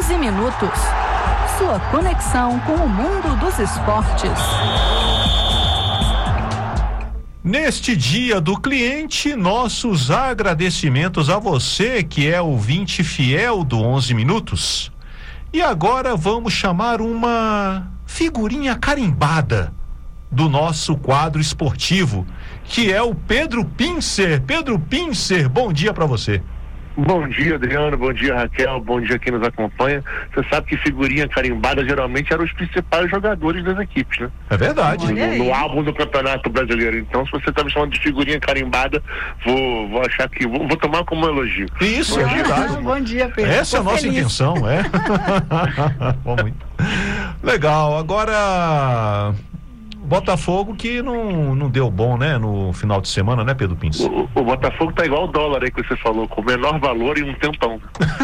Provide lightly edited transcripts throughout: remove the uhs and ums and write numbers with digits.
11 minutos. Sua conexão com o mundo dos esportes. Neste Dia do Cliente, nossos agradecimentos a você que é ouvinte fiel do 11 Minutos. E agora vamos chamar uma figurinha carimbada do nosso quadro esportivo, que é o Pedro Pincer. Pedro Pincer, bom dia para você. Bom dia, Adriano, bom dia, Raquel, bom dia quem nos acompanha. Você sabe que figurinha carimbada geralmente eram os principais jogadores das equipes, né? É verdade. No álbum do Campeonato Brasileiro. Então, se você está me chamando de figurinha carimbada, vou achar que vou tomar como um elogio. Isso, é verdade. Bom dia, Pedro. Essa é a nossa intenção, é. Bom, muito legal. Agora, Botafogo que não deu bom, né, no final de semana, né, Pedro Pins? O Botafogo tá igual o dólar aí que você falou, com o menor valor em um tempão.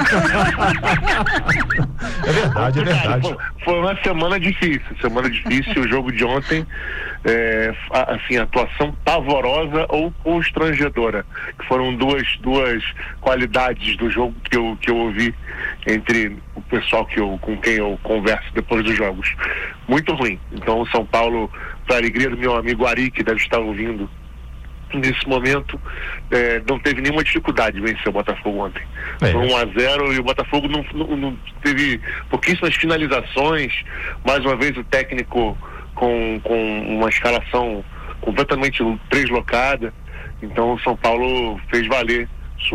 É verdade, é verdade. Foi uma semana difícil, o jogo de ontem, assim, atuação pavorosa ou constrangedora, que foram duas qualidades do jogo que eu ouvi entre o pessoal com quem eu converso depois dos jogos. Muito ruim. Então o São Paulo, para a alegria do meu amigo Ari, que deve estar ouvindo nesse momento, não teve nenhuma dificuldade de vencer o Botafogo ontem. Foi 1-0 e o Botafogo não teve pouquíssimas finalizações. Mais uma vez o técnico com uma escalação completamente deslocada. Então o São Paulo fez valer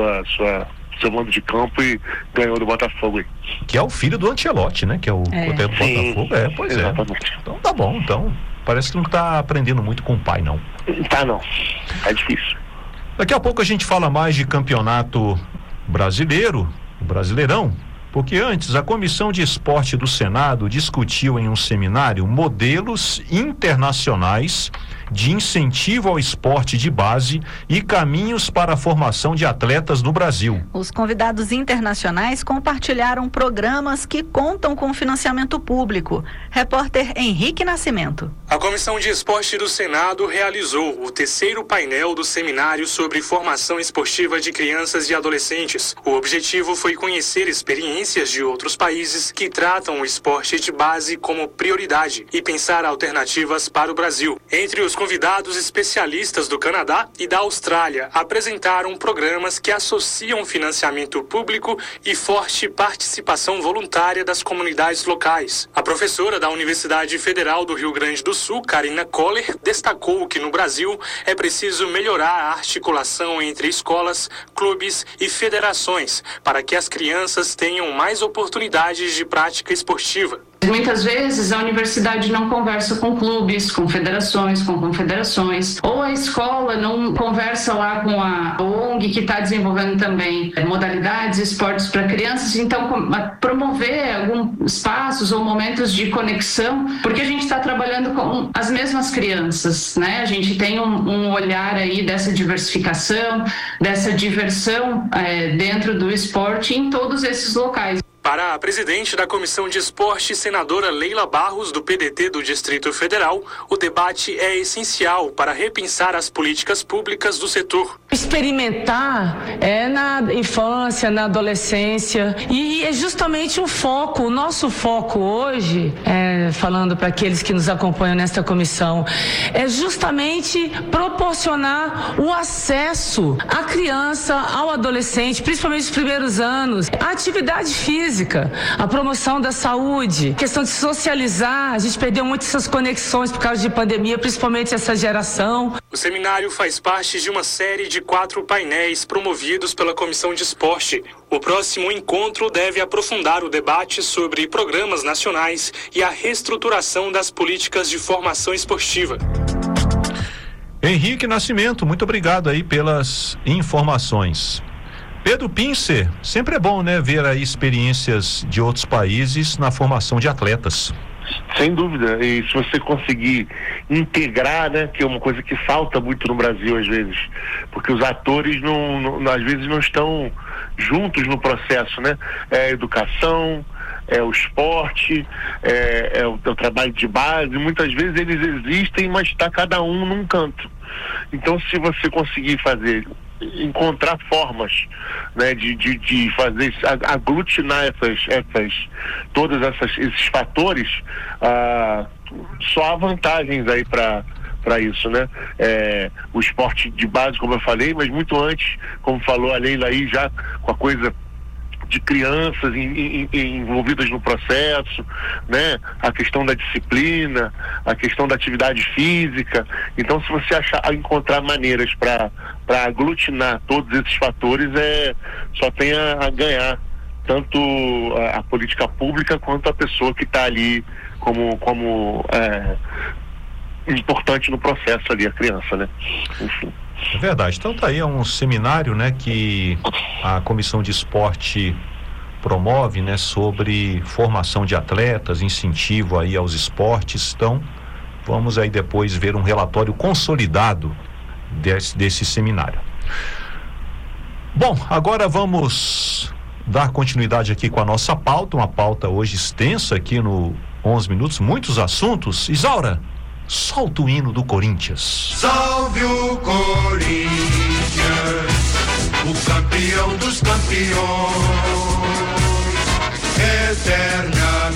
seu mando de campo e ganhou do Botafogo aí. Que é o filho do Ancelotti, né? Que é o Botafogo. Pois exatamente. Então tá bom, então parece que não tá aprendendo muito com o pai, não. Tá não, é difícil. Daqui a pouco a gente fala mais de campeonato brasileiro, o Brasileirão, porque antes a Comissão de Esporte do Senado discutiu em um seminário modelos internacionais de incentivo ao esporte de base e caminhos para a formação de atletas no Brasil. Os convidados internacionais compartilharam programas que contam com financiamento público. Repórter Henrique Nascimento. A Comissão de Esporte do Senado realizou o terceiro painel do seminário sobre formação esportiva de crianças e adolescentes. O objetivo foi conhecer experiências de outros países que tratam o esporte de base como prioridade e pensar alternativas para o Brasil. Entre os convidados, especialistas do Canadá e da Austrália apresentaram programas que associam financiamento público e forte participação voluntária das comunidades locais. A professora da Universidade Federal do Rio Grande do Sul, Karina Koller, destacou que no Brasil é preciso melhorar a articulação entre escolas, clubes e federações para que as crianças tenham mais oportunidades de prática esportiva. Muitas vezes a universidade não conversa com clubes, com federações, com confederações, ou a escola não conversa lá com a ONG que está desenvolvendo também modalidades, esportes para crianças. Então, promover alguns espaços ou momentos de conexão, porque a gente está trabalhando com as mesmas crianças, né? A gente tem um olhar aí dessa diversificação, dessa diversão dentro do esporte em todos esses locais. Para a presidente da Comissão de Esporte, senadora Leila Barros, do PDT do Distrito Federal, o debate é essencial para repensar as políticas públicas do setor. Experimentar na infância, na adolescência, e é justamente o nosso foco hoje, falando para aqueles que nos acompanham nesta comissão, é justamente proporcionar o acesso à criança, ao adolescente, principalmente nos primeiros anos, à atividade física, a promoção da saúde, questão de socializar. A gente perdeu muito essas conexões por causa de pandemia, principalmente essa geração. O seminário faz parte de uma série de 4 painéis promovidos pela Comissão de Esporte. O próximo encontro deve aprofundar o debate sobre programas nacionais e a reestruturação das políticas de formação esportiva. Henrique Nascimento, muito obrigado aí pelas informações. Pedro Pincer, sempre é bom, né, ver aí experiências de outros países na formação de atletas. Sem dúvida, e se você conseguir integrar, né, que é uma coisa que falta muito no Brasil às vezes, porque os atores às vezes não estão juntos no processo, né? É a educação, é o esporte, é o trabalho de base. Muitas vezes eles existem, mas está cada um num canto. Então, se você conseguir fazer encontrar formas, né, de fazer, aglutinar todos esses fatores, só há vantagens aí para isso, né? O esporte de base, como eu falei, mas muito antes, como falou a Leila aí, já com a coisa de crianças envolvidas no processo, né? A questão da disciplina, a questão da atividade física. Então, se você encontrar maneiras para aglutinar todos esses fatores, só tem a ganhar, tanto a política pública quanto a pessoa que está ali como importante no processo ali, a criança, né? Enfim. É verdade. Então tá aí, é um seminário, né, que a Comissão de Esporte promove, né, sobre formação de atletas, incentivo aí aos esportes. Então, vamos aí depois ver um relatório consolidado desse seminário. Bom, agora vamos dar continuidade aqui com a nossa pauta, uma pauta hoje extensa aqui no 11 Minutos, muitos assuntos. Isaura, solta o hino do Corinthians. Salve o Corinthians, o campeão dos campeões, eternamente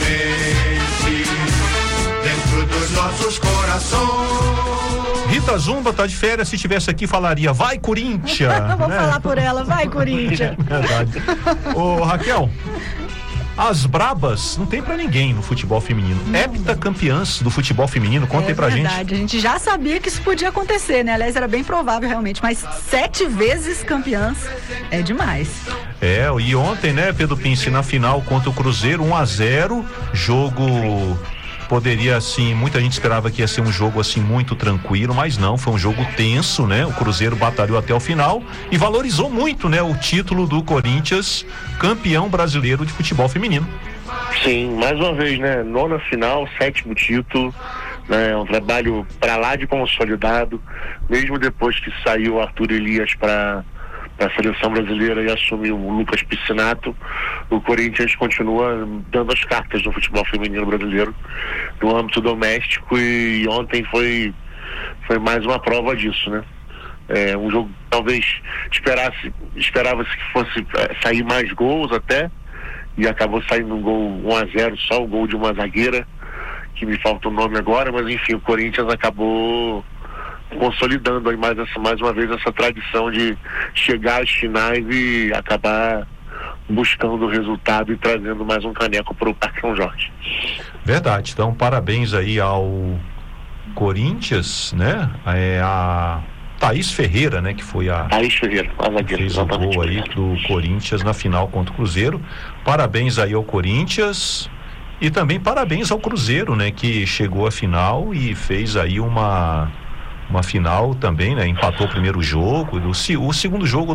dentro dos nossos corações. Rita Zumba tá de férias, se estivesse aqui falaria, vai Corinthians. Vou falar por ela, vai Corinthians. Verdade. Ô Raquel, as brabas não tem pra ninguém no futebol feminino. Heptacampeãs do futebol feminino, conta aí pra gente. É verdade, a gente já sabia que isso podia acontecer, né? Aliás, era bem provável realmente, mas 7 vezes campeãs é demais. E ontem, né, Pedro Pince, na final contra o Cruzeiro, 1-0, jogo poderia, assim, muita gente esperava que ia ser um jogo, assim, muito tranquilo, mas não, foi um jogo tenso, né? O Cruzeiro batalhou até o final e valorizou muito, né, o título do Corinthians, campeão brasileiro de futebol feminino. Sim, mais uma vez, né? 9ª final, 7º título, né? Um trabalho para lá de consolidado, mesmo depois que saiu o Arthur Elias para a seleção brasileira e assumiu o Lucas Piscinato, o Corinthians continua dando as cartas no futebol feminino brasileiro no âmbito doméstico, e ontem foi mais uma prova disso, né? Um jogo talvez esperava-se que fosse sair mais gols até, e acabou saindo um gol 1-0, só o gol de uma zagueira, que me falta o nome agora, mas enfim, o Corinthians acabou consolidando aí mais uma vez essa tradição de chegar às finais e acabar buscando o resultado e trazendo mais um caneco para o Parque São Jorge. Verdade, então parabéns aí ao Corinthians, né? A Thaís Ferreira, né? Que foi Thaís Ferreira, a zagueira, fez o gol aí do Corinthians na final contra o Cruzeiro. Parabéns aí ao Corinthians e também parabéns ao Cruzeiro, né? Que chegou à final e fez aí uma final também, né? Empatou o primeiro jogo. O segundo jogo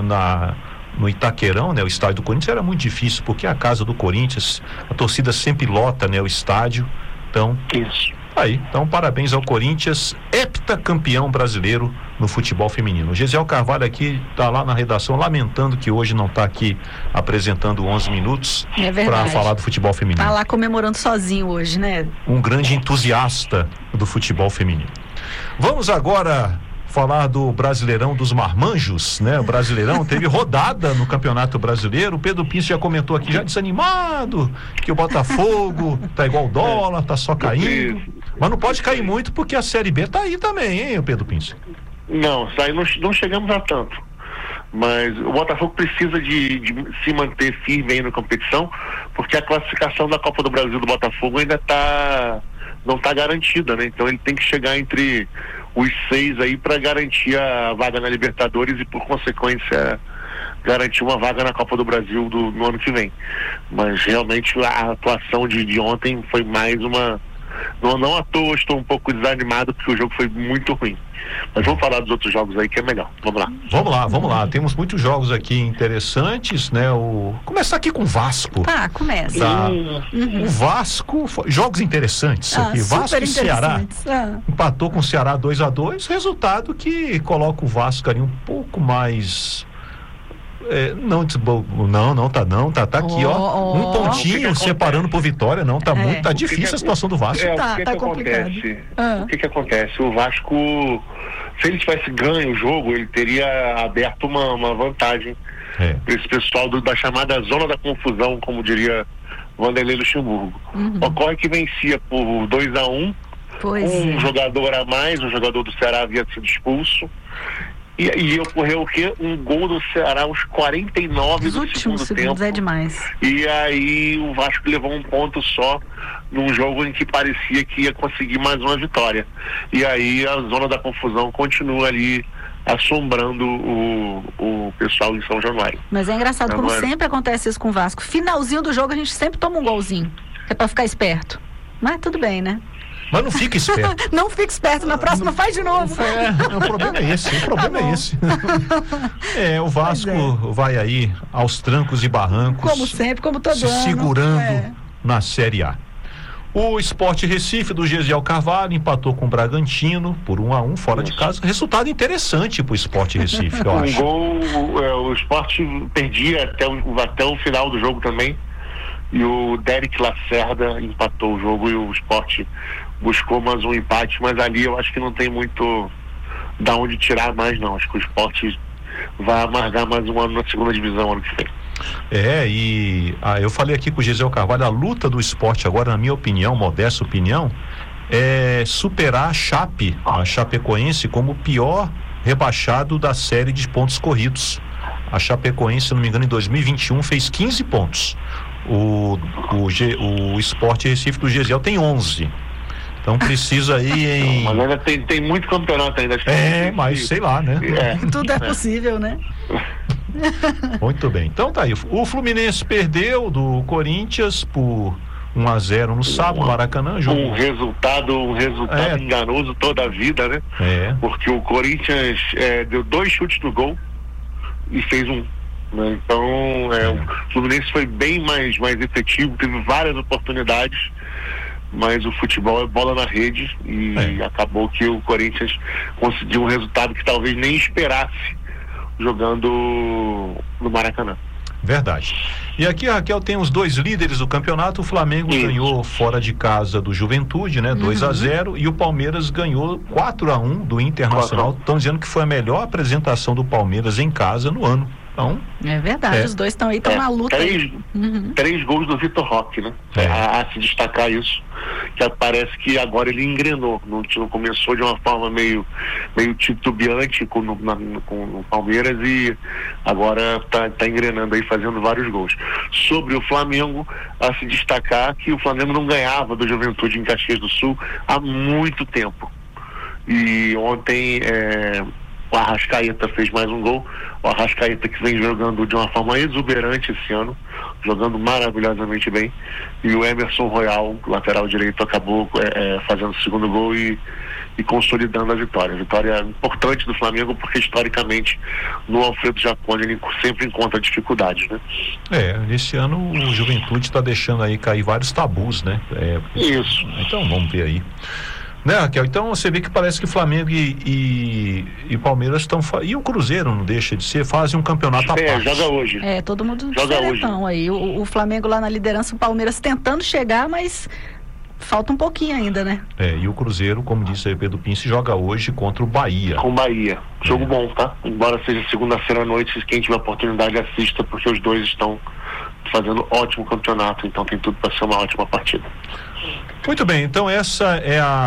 no Itaquerão, né? O estádio do Corinthians era muito difícil, porque é a casa do Corinthians, a torcida sempre lota, né? O estádio. Então, isso. Aí, então parabéns ao Corinthians, heptacampeão brasileiro no futebol feminino. O Gesiel Carvalho aqui tá lá na redação lamentando que hoje não tá aqui apresentando 11 minutos para falar do futebol feminino. Tá lá comemorando sozinho hoje, né? Um grande entusiasta do futebol feminino. Vamos agora falar do Brasileirão dos Marmanjos, né? O Brasileirão teve rodada no Campeonato Brasileiro. O Pedro Pince já comentou aqui, já desanimado, que o Botafogo tá igual o dólar, tá só caindo. Mas não pode cair muito, porque a Série B tá aí também, hein, Pedro Pince? Não, aí não chegamos a tanto. Mas o Botafogo precisa de se manter firme aí na competição, porque a classificação da Copa do Brasil do Botafogo ainda não está garantida, né? Então ele tem que chegar entre os 6 aí para garantir a vaga na Libertadores e, por consequência, garantir uma vaga na Copa do Brasil no ano que vem. Mas realmente a atuação de ontem foi mais uma... Não à toa estou um pouco desanimado, porque o jogo foi muito ruim. Mas vamos falar dos outros jogos aí, que é melhor. Vamos lá. Temos muitos jogos aqui interessantes, né? Começar aqui com o Vasco. Começa. O Vasco, jogos interessantes aqui. Vasco e Ceará. Empatou com o Ceará 2-2, resultado que coloca o Vasco ali um pouco mais... Tá aqui, ó. Um pontinho separando por vitória, tá difícil a situação do Vasco. O que acontece? O que acontece? O Vasco Se ele tivesse ganho o jogo, ele teria aberto uma vantagem para esse pessoal da chamada zona da confusão, como diria Vanderlei Luxemburgo. Ocorre que vencia por 2-1, jogador a mais, um jogador do Ceará havia sido expulso. E ocorreu o quê? Um gol do Ceará aos 49 do segundo tempo. É demais. E aí o Vasco levou um ponto só num jogo em que parecia que ia conseguir mais uma vitória. E aí a zona da confusão continua ali assombrando o pessoal em São Januário. Mas é engraçado, como sempre acontece isso com o Vasco. Finalzinho do jogo a gente sempre toma um golzinho. É pra ficar esperto. Mas tudo bem, né? Mas não fica esperto. Não fica esperto, na próxima faz de novo. O problema é esse. O Vasco vai aí aos trancos e barrancos. Como sempre, como todo ano. Se segurando na Série A. O Sport Recife do Gesiel Carvalho empatou com o Bragantino por 1-1 fora de casa. Resultado interessante pro Sport Recife, eu acho. O Sport perdia até o final do jogo também. E o Derek Lacerda empatou o jogo e o Sport buscou mais um empate, mas ali eu acho que não tem muito da onde tirar mais, não. Acho que o Sport vai amargar mais um ano na segunda divisão ano que vem. Eu falei aqui com o Gesiel Carvalho, a luta do Sport agora, na minha opinião, modesta opinião, é superar a Chapecoense como o pior rebaixado da série de pontos corridos. A Chapecoense, se não me engano, em 2021 fez 15 pontos. O Sport Recife do Gesiel tem 11. Então precisa ir Mas ainda tem muito campeonato ainda. Mas sei lá, né? Tudo é possível, né? Muito bem. Então tá aí. O Fluminense perdeu do Corinthians por 1-0 no sábado, no Maracanã. Um resultado enganoso toda a vida, né? Porque o Corinthians deu 2 chutes no gol e fez um. Então, o Fluminense foi bem mais efetivo, teve várias oportunidades, mas o futebol é bola na rede e acabou que o Corinthians conseguiu um resultado que talvez nem esperasse jogando no Maracanã. Verdade. E aqui, Raquel, tem os 2 líderes do campeonato. O Flamengo ganhou fora de casa do Juventude, né? 2-0, e o Palmeiras ganhou 4-1 do Internacional. Estão dizendo que foi a melhor apresentação do Palmeiras em casa no ano. Então, é verdade, os dois estão aí, estão na luta. 3 gols do Vitor Roque, né? A se destacar isso, que parece que agora ele engrenou, não começou de uma forma meio titubeante com o Palmeiras e agora tá engrenando aí, fazendo vários gols. Sobre o Flamengo, a se destacar que o Flamengo não ganhava do Juventude em Caxias do Sul há muito tempo. E ontem o Arrascaeta fez mais um gol. O Arrascaeta, que vem jogando de uma forma exuberante esse ano, jogando maravilhosamente bem, e o Emerson Royal, lateral direito, acabou fazendo o segundo gol e consolidando a vitória. Vitória importante do Flamengo, porque historicamente no Alfredo Jaconi ele sempre encontra dificuldades, né? Esse ano o Juventude está deixando aí cair vários tabus, né? Isso. Então vamos ver aí. Né, Raquel? Então você vê que parece que Flamengo e Palmeiras estão... E o Cruzeiro não deixa de ser, fazem um campeonato à parte. Joga hoje. Todo mundo joga hoje. Aí. O Flamengo lá na liderança, o Palmeiras tentando chegar, mas falta um pouquinho ainda, né? E o Cruzeiro, como disse aí Pedro Pince, joga hoje contra o Bahia. Com o Bahia. Jogo bom, tá? Embora seja segunda-feira à noite, quem tiver oportunidade assista, porque os dois estão fazendo ótimo campeonato, então tem tudo para ser uma ótima partida. Muito bem, então essa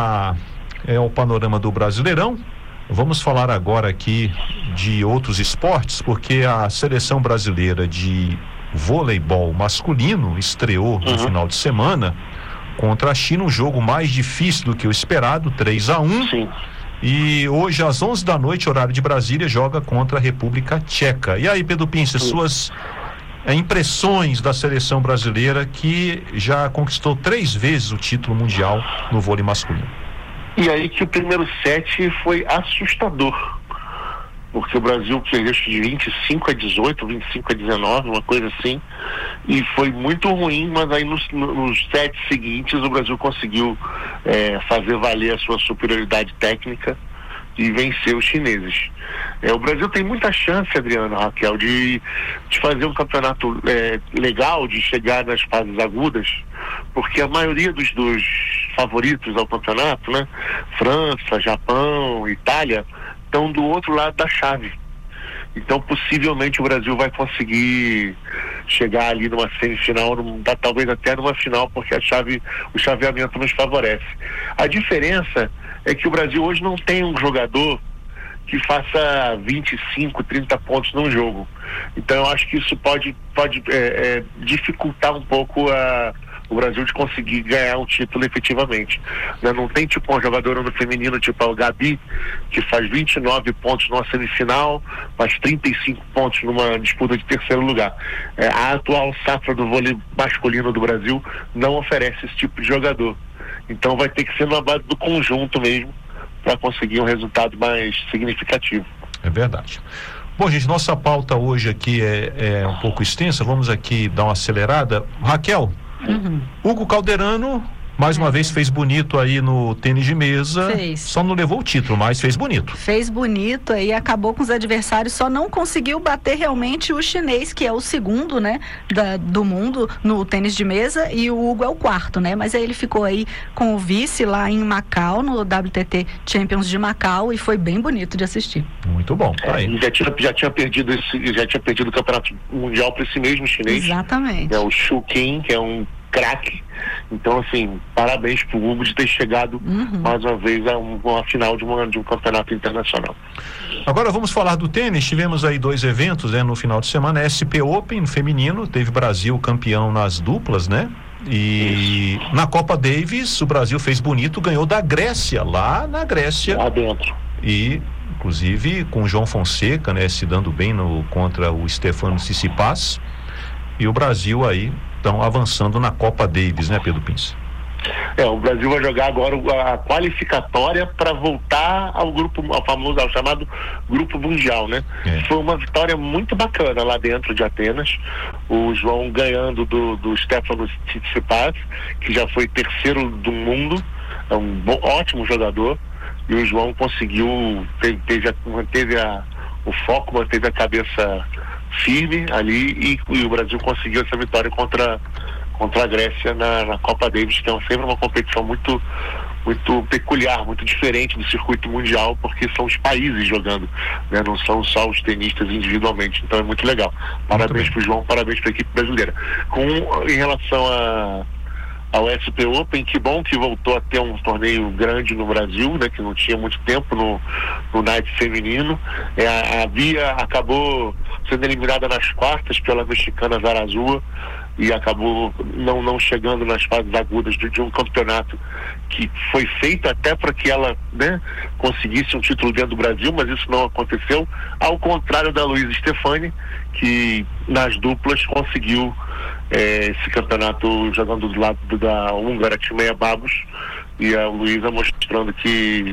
é o panorama do Brasileirão. Vamos falar agora aqui de outros esportes, porque a seleção brasileira de voleibol masculino estreou no final de semana contra a China, um jogo mais difícil do que o esperado, 3-1. Sim. E hoje às 11 da noite, horário de Brasília, joga contra a República Tcheca. E aí, Pedro Pince, suas impressões da seleção brasileira, que já conquistou 3 vezes o título mundial no vôlei masculino? E aí que o primeiro set foi assustador, porque o Brasil perdeu de 25-18, 25-19, uma coisa assim, e foi muito ruim, mas aí nos sets seguintes o Brasil conseguiu fazer valer a sua superioridade técnica e vencer os chineses. O Brasil tem muita chance, Adriano, Raquel, de fazer um campeonato legal, de chegar nas fases agudas, porque a maioria dos favoritos ao campeonato, né, França, Japão, Itália, estão do outro lado da chave. Então, possivelmente, o Brasil vai conseguir chegar ali numa semifinal, talvez até numa final, porque o chaveamento nos favorece. A diferença é que o Brasil hoje não tem um jogador que faça 25, 30 pontos num jogo. Então, eu acho que isso pode dificultar um pouco o Brasil de conseguir ganhar um título efetivamente. Não tem tipo um jogador no feminino, tipo o Gabi, que faz 29 pontos numa semifinal, faz 35 pontos numa disputa de terceiro lugar. A atual safra do vôlei masculino do Brasil não oferece esse tipo de jogador. Então vai ter que ser na base do conjunto mesmo, para conseguir um resultado mais significativo. É verdade. Bom, gente, nossa pauta hoje aqui é um pouco extensa, vamos aqui dar uma acelerada. Raquel, Hugo Calderano mais uma vez fez bonito aí no tênis de mesa. Fez. Só não levou o título, mas fez bonito. Fez bonito aí, acabou com os adversários, só não conseguiu bater realmente o chinês, que é o segundo, né, do mundo no tênis de mesa, e o Hugo é o quarto, né? Mas aí ele ficou aí com o vice lá em Macau, no WTT Champions de Macau, e foi bem bonito de assistir. Muito bom, tá aí. Já tinha perdido o campeonato mundial para esse mesmo chinês. Exatamente. É o Xu Qin, que é um craque. Então, assim, parabéns pro Hugo de ter chegado mais uma vez a uma final de um campeonato internacional. Agora vamos falar do tênis. Tivemos aí 2 eventos, né, no final de semana. SP Open feminino, teve Brasil campeão nas duplas, né? E na Copa Davis o Brasil fez bonito, ganhou da Grécia, lá na Grécia. Lá dentro. E inclusive com o João Fonseca, né, se dando bem contra o Stefano Tsitsipas. E o Brasil aí estão avançando na Copa Davis, né, Pedro Pince? O Brasil vai jogar agora a qualificatória para voltar ao chamado Grupo Mundial, né? Foi uma vitória muito bacana lá dentro de Atenas. O João ganhando do Stefano Tsitsipas, que já foi terceiro do mundo, é um ótimo jogador. E o João conseguiu, manteve o foco, manteve a cabeça firme ali e o Brasil conseguiu essa vitória contra a Grécia na Copa Davis, que é sempre uma competição muito, muito peculiar, muito diferente do circuito mundial, porque são os países jogando, né? Não são só os tenistas individualmente, então é muito legal. Parabéns pro João, parabéns pra equipe brasileira. Em relação ao SP Open, que bom que voltou a ter um torneio grande no Brasil, né, que não tinha muito tempo no Night feminino. A Bia acabou sendo eliminada nas quartas pela mexicana Zarazua e acabou não chegando nas fases agudas de um campeonato que foi feito até para que ela, né, conseguisse um título dentro do Brasil, mas isso não aconteceu, ao contrário da Luísa Stefani, que nas duplas conseguiu esse campeonato jogando do lado da húngara Timea Babos, e a Luísa mostrando que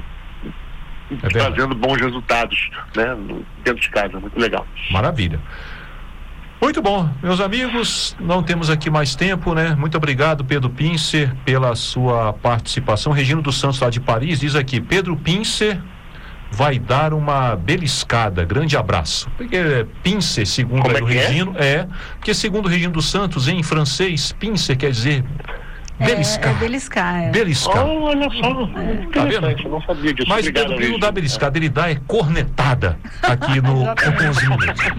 fazendo bons resultados, né, dentro de casa. Muito legal. Maravilha. Muito bom, meus amigos, não temos aqui mais tempo, né? Muito obrigado, Pedro Pincer, pela sua participação. Regino dos Santos, lá de Paris, diz aqui: Pedro Pincer vai dar uma beliscada. Grande abraço. Porque Pincer, segundo o Regino, porque segundo o Regino dos Santos, em francês, Pincer quer dizer beliscar. Beliscar. Beliscar. Olha só, tá vendo? Eu não sabia disso. Mas obrigado, Pedro não dá beliscada, ele dá cornetada aqui no Cocôzinho.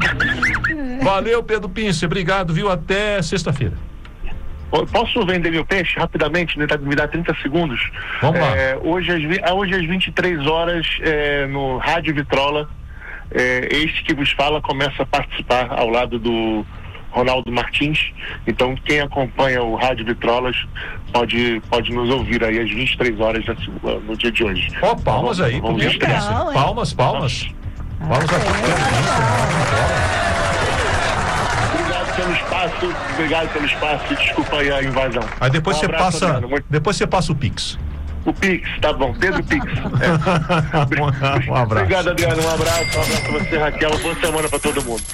Valeu, Pedro Pincer, obrigado, viu? Até sexta-feira. Posso vender meu peixe rapidamente? Me dá 30 segundos. Vamos lá. Hoje às 23 horas, no Rádio Vitrola, este que vos fala começa a participar ao lado do Ronaldo Martins. Então, quem acompanha o Rádio Vitrolas pode nos ouvir aí às 23 horas no dia de hoje. Palmas aí. Legal, palmas. Palmas aqui. Obrigado pelo espaço, desculpa aí a invasão. Aí depois você passa o Pix. O Pix, tá bom, Pedro Pix. Um abraço. Obrigado, Adriano, um abraço pra você, Raquel, boa semana pra todo mundo.